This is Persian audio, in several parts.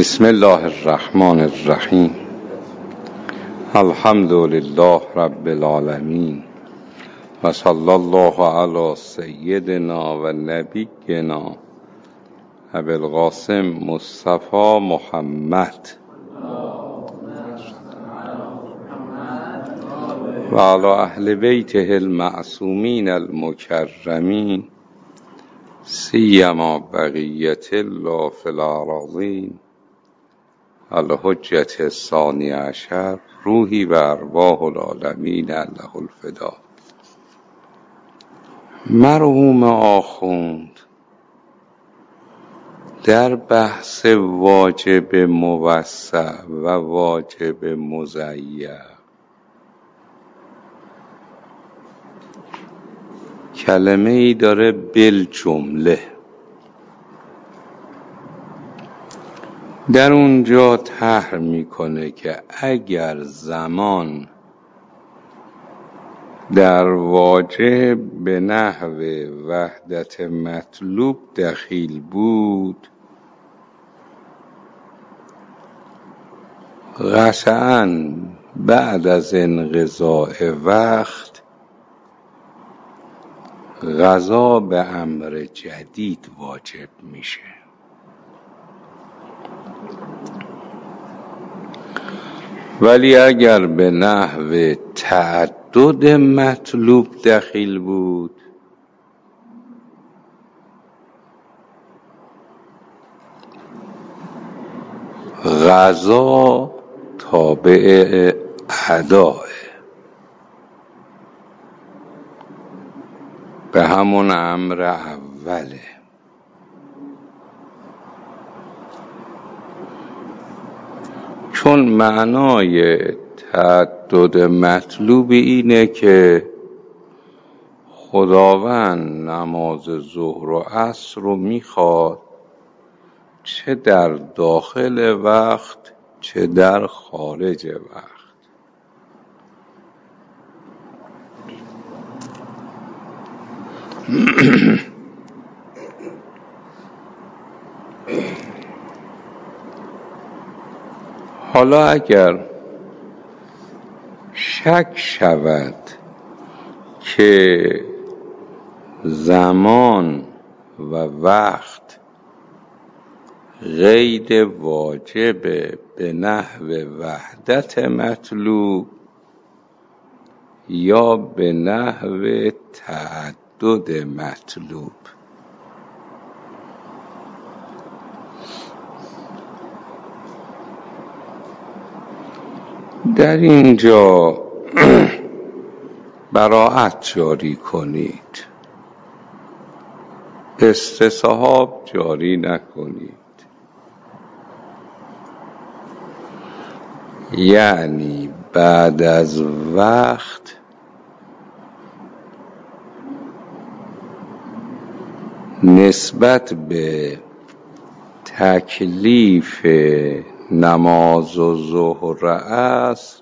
بسم الله الرحمن الرحیم. الحمد لله رب العالمین و صلی الله علی سیدنا و نبینا ابی القاسم مصطفی محمد و علی اهل بیته المعصومین المکرمین سیما بقیت الله فی الارضین الحجة الثانی عشر روحی و ارواح العالمین له الفدا. مرحوم آخوند در بحث واجب موسع و واجب مضیق کلمه ای داره بالجمله. در اونجا طرح میکنه که اگر زمان در واجه به نحو وحدت مطلوب دخیل بود، قطعاً بعد از انقضاء وقت قضا به امر جدید واجب میشه. ولی اگر به نحو تعدد مطلوب دخیل بود، قضا تابع اداه، به همون امر اوله. چون معنای تعدد مطلوب اینه که خداوند نماز ظهر و عصر رو میخواد، چه در داخل وقت چه در خارج وقت. حالا اگر شک شود که زمان و وقت قید واجب به نحو وحدت مطلوب یا به نحو تعدد مطلوب، در اینجا براءت جاری کنید، استصحاب جاری نکنید. یعنی بعد از وقت نسبت به تکلیف نماز و ظهر عصر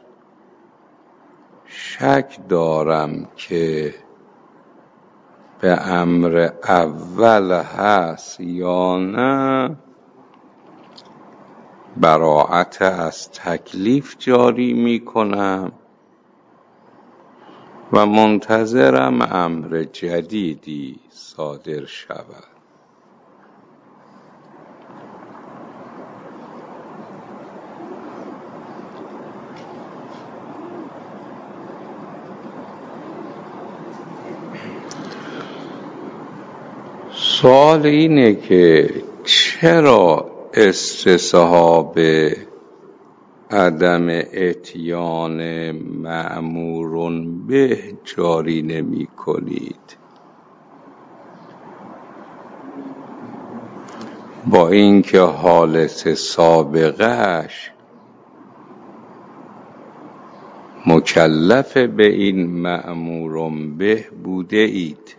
شک دارم که به امر اول هست یا نه، براءت از تکلیف جاری می کنم و منتظرم امر جدیدی صادر شود. سوال اینه که چرا استصحاب عدم اتیان مأمور به جاری نمی کنید، با اینکه حالت سابقهش مکلف به این مأمور به بوده اید؟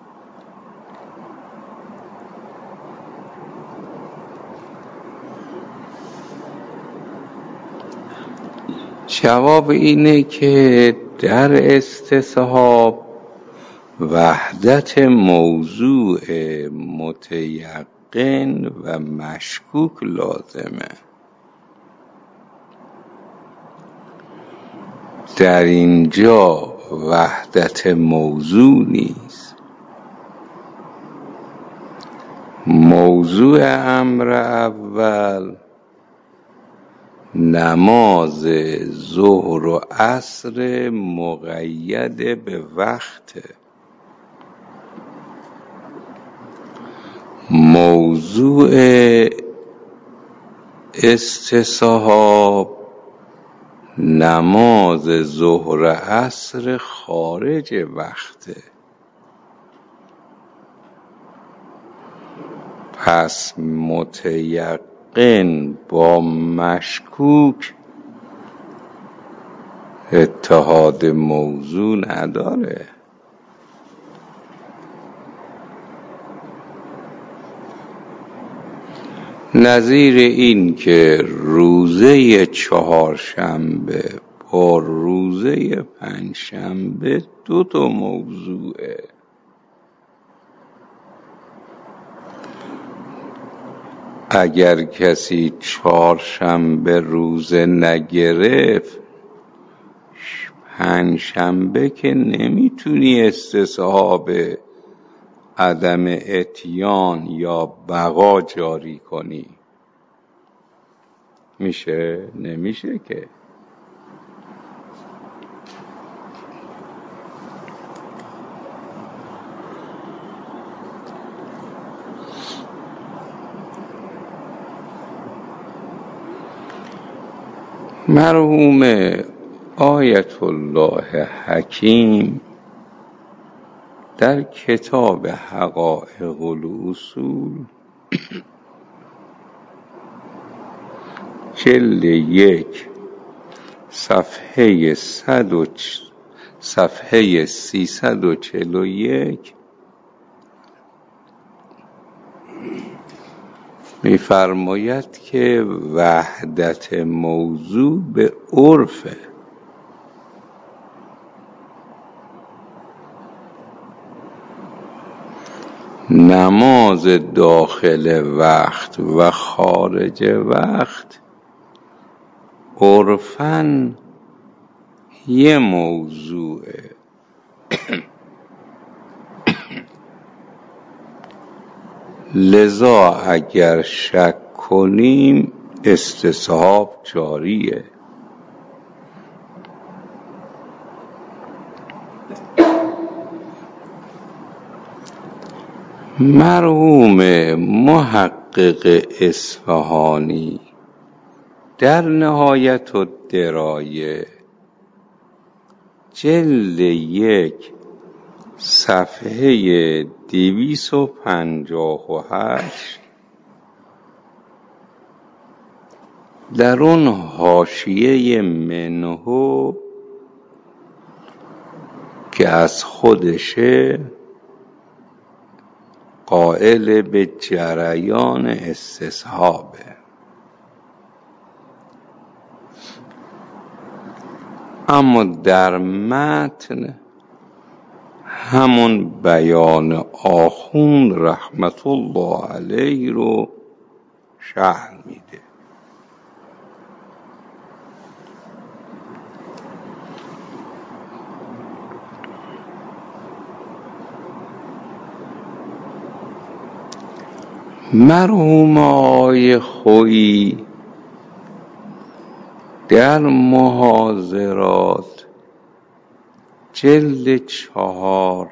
جواب اینه که در استصحاب وحدت موضوع متیقن و مشکوک لازمه. در اینجا وحدت موضوع نیست. موضوع امر اول نماز ظهر و عصر مقید به وقت. موضوع استصحاب نماز ظهر عصر خارج وقته. پس متیقن با مشکوک اتحاد موضوع نداره. نظیر این که روزه چهارشنبه با روزه پنجشنبه دو تا موضوعه. اگر کسی چهارشنبه روزه نگرفت، پنجشنبه که نمیتونی استصحاب عدم اتیان یا بقا جاری کنی. میشه؟ نمیشه که. مرحوم آیت الله حکیم در کتاب حقایق الاصول جلد 1 صفحه 341 می‌فرماید که وحدت موضوع به عرفه. نماز داخل وقت و خارج وقت عرفاً یه موضوعه. لذا اگر شک کنیم استصحاب جاریه. مرحوم محقق اصفهانی در نهایت الدرایه جلد 1 صفحه 258 در اون حاشیه منهو که از خودشه قائل به جریان استصحابه. اما در متن همون بیان آخوند رحمت الله علیه رو شرح میده. مرحوم آقای خویی در محاضرات جلد 4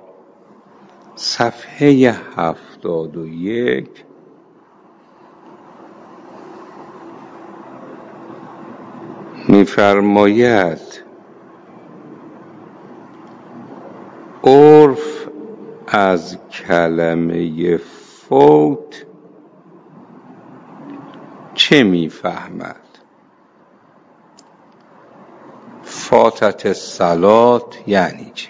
صفحه 71 می‌فرماید عرف از کلمه فوت چه می‌فهمد؟ فاتت الصلات یعنی چی؟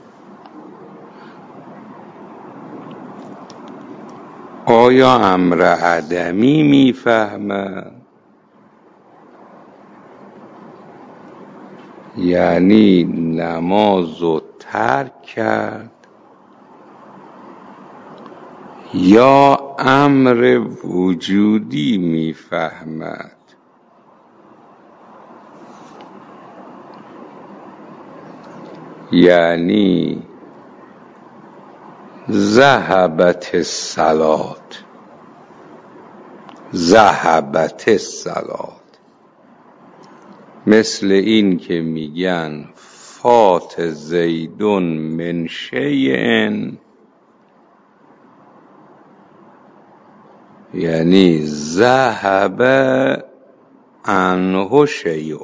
آیا امر عدمی می‌فهمد؟ یعنی نماز رو ترک کرد، یا امر وجودی می‌فهمد؟ یعنی ذهبت الصلاة، ذهبت الصلاة، مثل این که میگن فات زیدون من شیء، یعنی ذهب عنه شیء.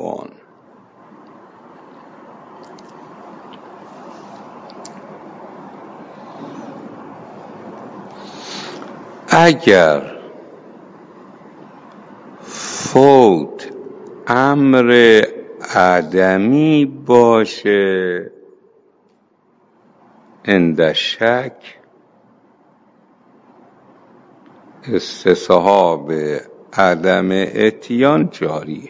اگر فوت امر عدمی باشه عند شک، استصحاب عدم اتیان جاریه.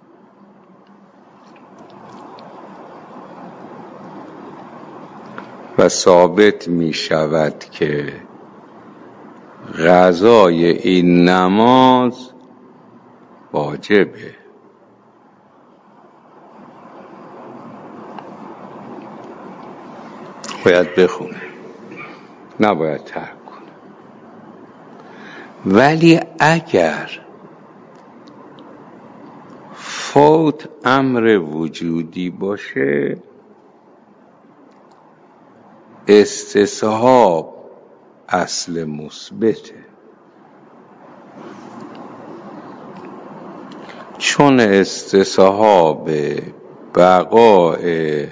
و ثابت می شود که قضای این نماز واجبه. باید بخونه، نباید ترک کنه. ولی اگر فوت امر وجودی باشه، استصحاب اصل مثبته، چون استصحاب بقاء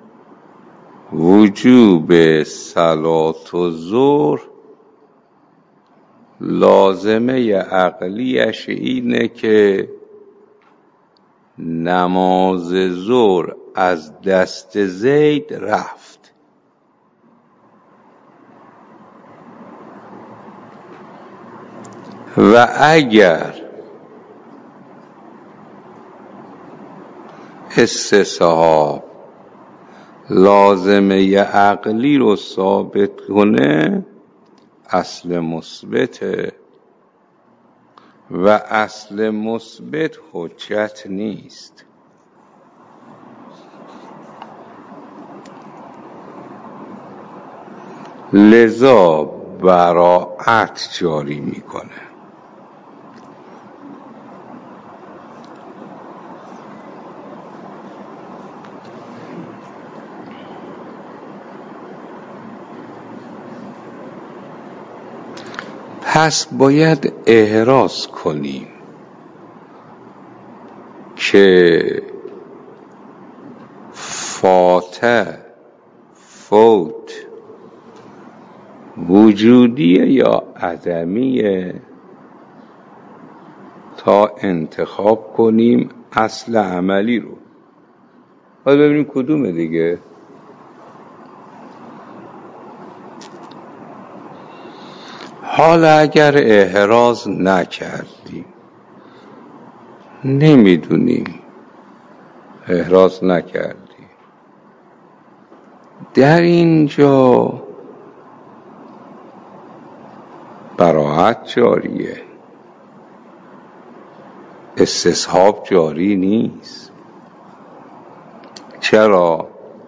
وجوب صلاة الظهر لازمه عقلیش اینه که نماز ظهر از دست زید رفت. و اگر استصحاب لازمه عقلی رو ثابت کنه، اصل مثبته و اصل مثبت حجت نیست. لذا براءت جاری میکنه. پس باید احراز کنیم که فوت وجودیه یا عدمیه، تا انتخاب کنیم اصل عملی رو. باید ببینیم کدومه دیگه. حالا اگر احراز نکردیم، نمیدونیم، احراز نکردیم، در اینجا براءت جاریه، استصحاب جاری نیست. چرا؟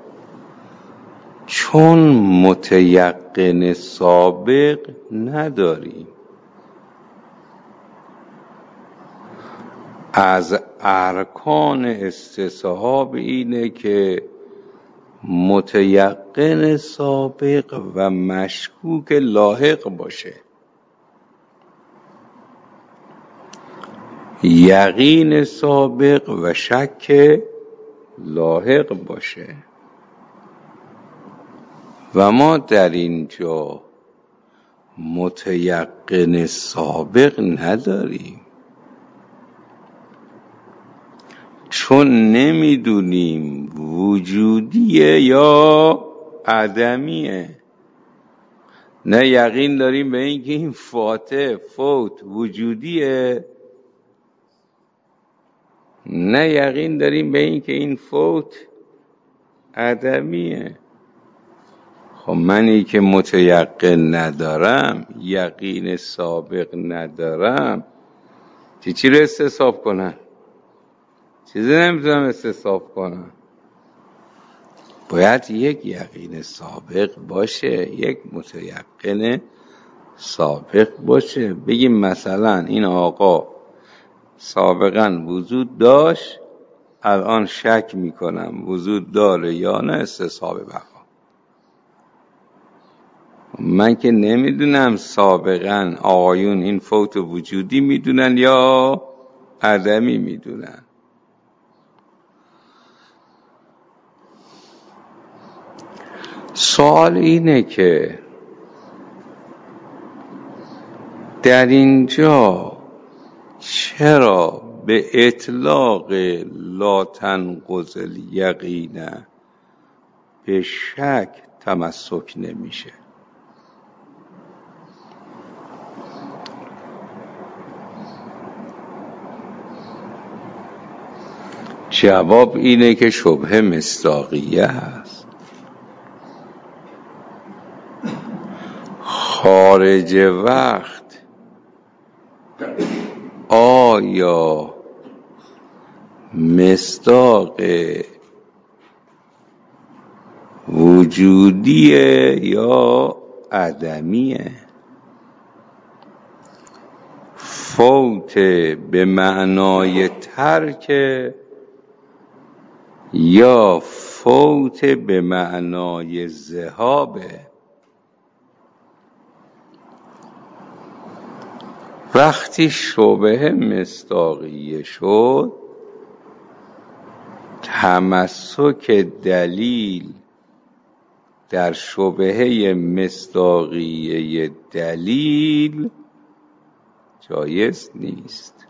چون متیقن سابق نداریم. از ارکان استصحاب اینه که متیقن سابق و مشکوک لاحق باشه. یقین سابق و شک لاحق باشه. و ما در اینجا متیقن سابق نداریم، چون نمیدونیم وجودیه یا عدمیه. نه یقین داریم به این که این فوت وجودیه، نه یقین داریم به این که این فوت عدمیه. خب منی که متیقن ندارم، یقین سابق ندارم، چی رو استصحاب کنم؟ چیزی نمیتونم استصحاب کنم. باید یک یقین سابق باشه، یک متیقن سابق باشه. بگیم مثلا این آقا سابقا وجود داشت، الان شک میکنم وجود داره یا نه، استصحاب بقا. من که نمیدونم سابقا آقایون این فوت وجودی میدونن یا عدمی میدونن. سوال اینه که در اینجا چرا به اطلاق لا تنقض الیقین به شک تمسک نمیشه؟ جواب اینه که شبهه مصداقیه هست. خارج وقت آیا مصداق وجودیه یا عدمیه؟ فوت به معنای ترک یا فوت به معنای ذهابه؟ وقتی شبهه مصداقیه شد، تمسک دلیل در شبهه مصداقیه دلیل جایز نیست،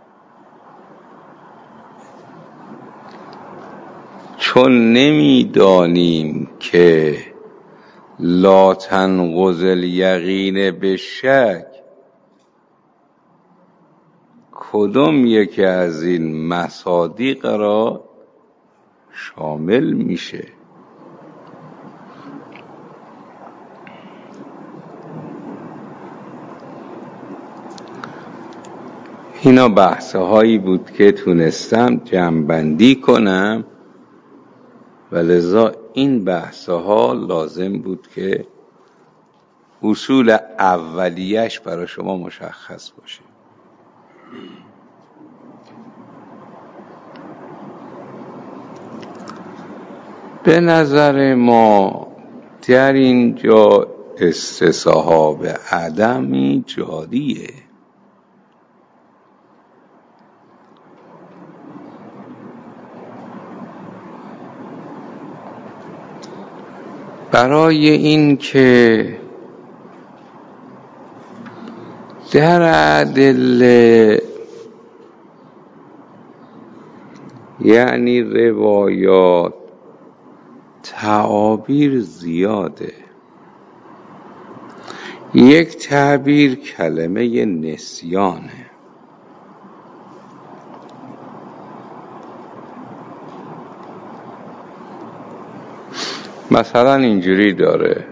چون نمیدانیم که لا تنقض الیقین به شک کدوم یکی از این مصادیق را شامل میشه. اینا بحث هایی بود که تونستم جمع‌بندی کنم و لذا این بحث ها لازم بود که اصول اولیش برای شما مشخص باشه. به ما در اینجا استصحاب عدمی جاریه. برای این که در ادله یعنی روایات تعابیر زیاده. یک تعبیر کلمه نسیانه. مثلا اینجوری داره: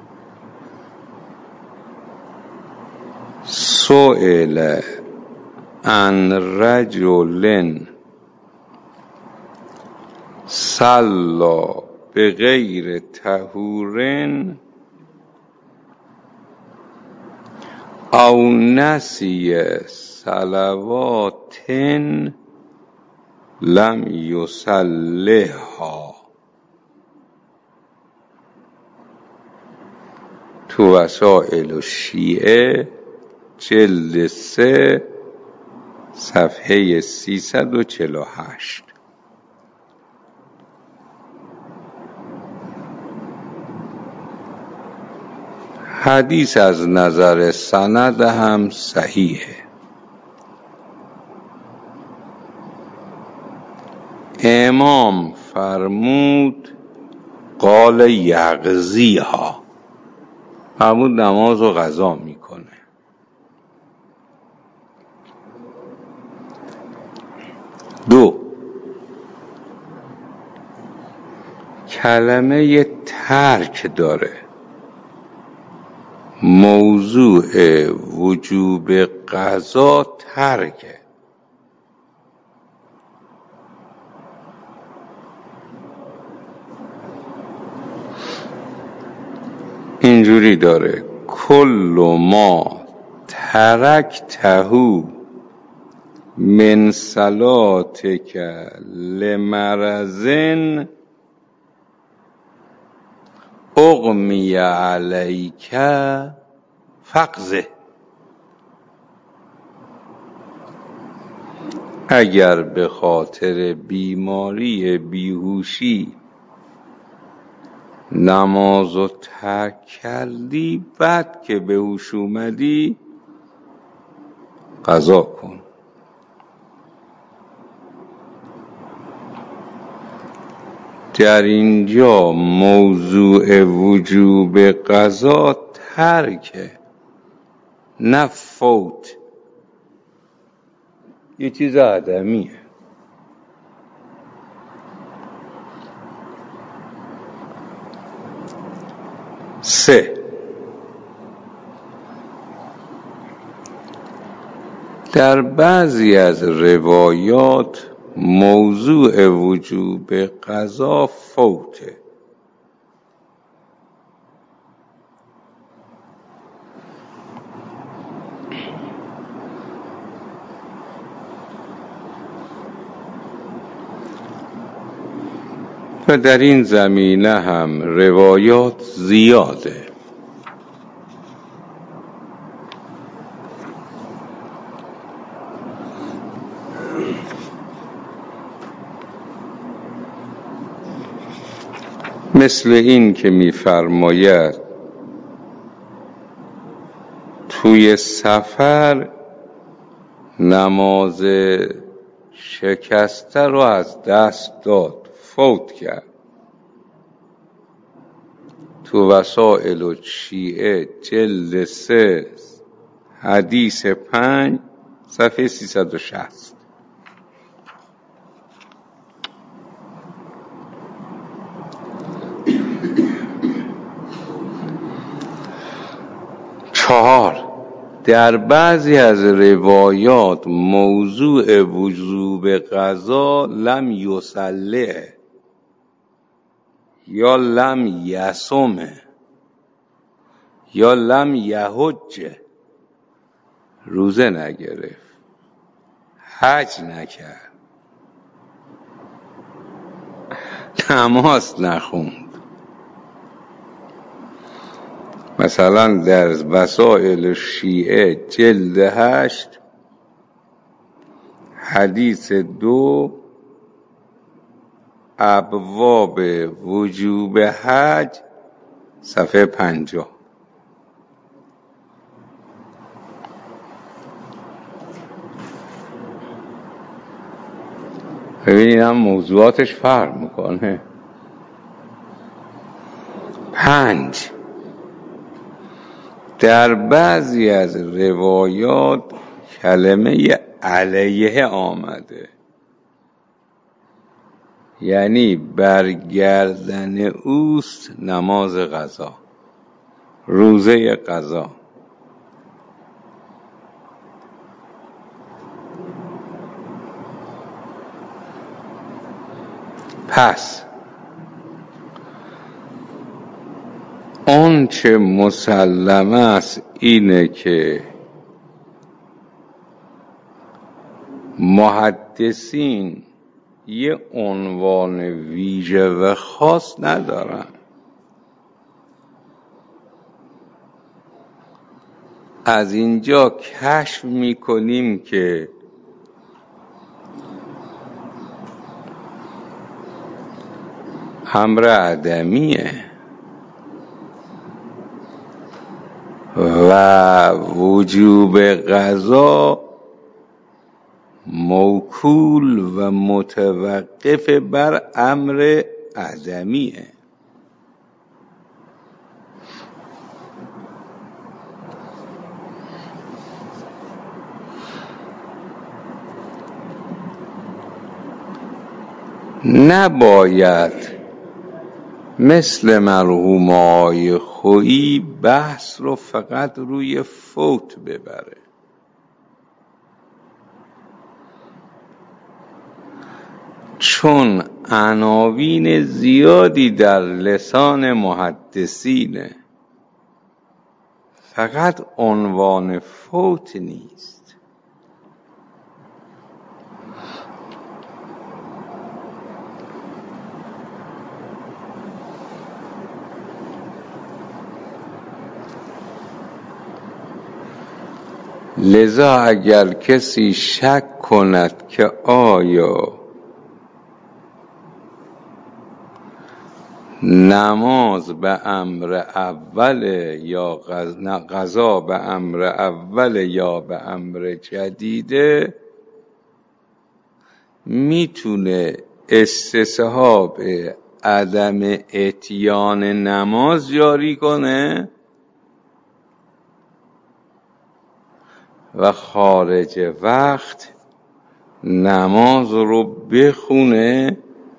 سئل عن رجل صلی بغیر طهور او نسی صلوات لم یصلها. تو وسائل الشیعه جلد 3 صفحه 348. حدیث از نظر سند هم صحیحه. امام فرمود قال یقضیها، فرمود نماز رو قضا میکنه. دو، کلمه ترک داره. موضوع وجوب قضا ترکه. اینجوری داره: کل ما ترکته من صلاتک لمرض اغمی علیک فقضه. اگر به خاطر بیماری بیهوشی نمازو ترک کردی، بعد که به هوش اومدی قضا کن. در اینجا موضوع وجوب قضا ترکه، نه فوت. یه چیز عدمیه. سه، در بعضی از روایات موضوع وجوب قضا فوته. و در این زمینه هم روایات زیاده. مثل این که می‌فرماید توی سفر نماز شکسته رو از دست داد، فوت کرد. تو وسائل الشیعه جلد 3 حدیث 5 صفحه 360. چهار، در بعضی از روایات موضوع وجوب قضا لم یصلی یا لم یصم یا لم یحج، روزه نگرفت، حج نکرد، نماز نخوند. مثلا در وسائل شیعه جلد 8 حدیث 2 ابواب وجوب حج صفحه 50. ببینید هم موضوعاتش فرق میکنه. 5، در بعضی از روایات کلمه علیه آمده، یعنی برگردن اوست نماز قضا، روزه قضا. پس آنچه مسلم است اینه که محدثین یه عنوان ویژه و خاص ندارن. از اینجا کشف میکنیم که امر عدمیه و وجوب قضا موکول و متوقف بر امر عدمیه. نباید مثل مرحوم آقای خویی بحث رو فقط روی فوت ببره. چون عناوین زیادی در لسان محدثینه فقط عنوان فوت نیست. لذا اگر کسی شک کند که آیا نماز به امر اول یا قضا به امر اول یا به امر جدیده، میتونه استصحاب عدم اتیان نماز جاری کنه و خارج وقت نماز رو بخونه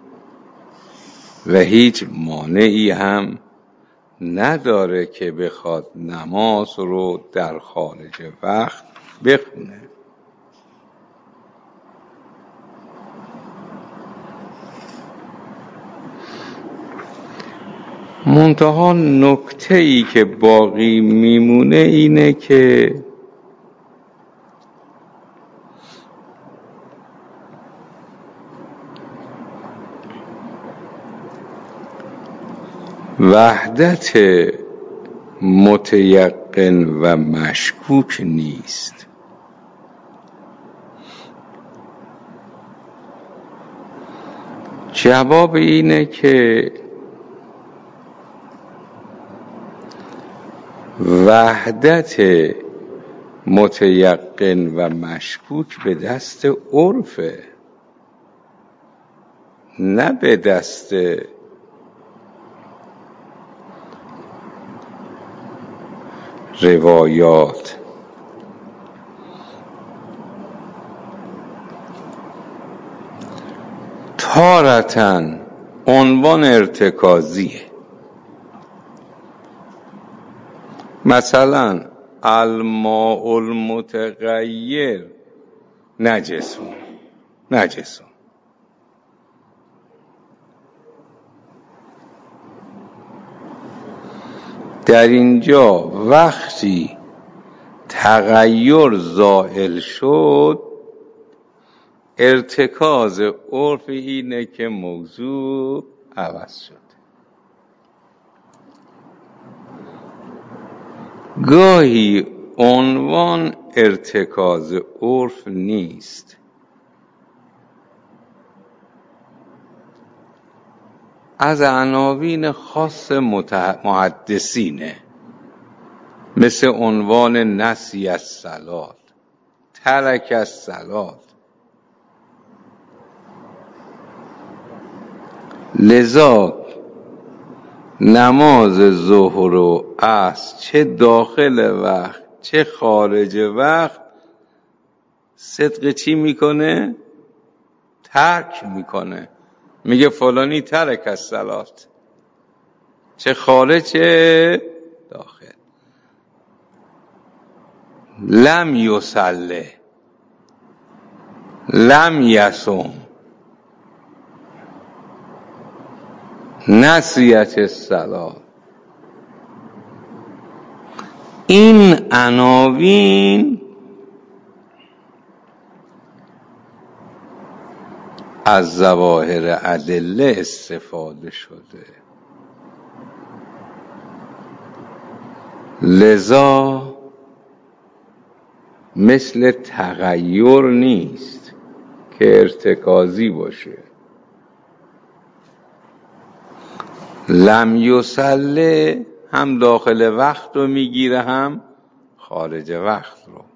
و هیچ مانعی هم نداره که بخواد نماز رو در خارج وقت بخونه. منتها نکته‌ای که باقی میمونه اینه که وحدت متیقن و مشکوک نیست. جواب اینه که وحدت متیقن و مشکوک به دست عرفه، نه به دست روایات. تارتاً عنوان ارتکازیه. مثلا الماء المتغیر نجسون. در اینجا وقتی تغییر زائل شد، ارتکاز عرف اینه که موضوع عوض شد. گاهی عنوان ارتکاز عرف نیست، از عناوین خاص محدثینه، مثل عنوان نسی الصلاة، ترک الصلاة. لذا نماز ظهر و عصر چه داخل وقت چه خارج وقت صدق چی میکنه؟ ترک میکنه. میگه فلانی ترک الصلاة، چه خارج چه داخل. لم یصلی، لم یصم، نسیت الصلاة. این عناوین از ظواهر ادله استفاده شده. لذا مثل تغییر نیست که ارتکازی باشه. لم یصلی هم داخل وقت رو میگیره هم خارج وقت رو.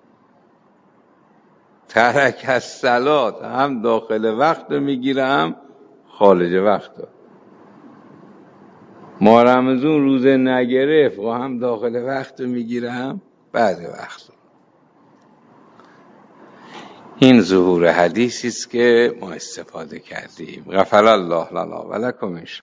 ترک الصلاة هم داخل وقت رو میگیره هم خارج وقت رو. ما رمضان روزه نگرفت و هم داخل وقت رو میگیره هم بعد وقت رو. این ظهور حدیثی است که ما استفاده کردیم. غفر الله لنا و لکم.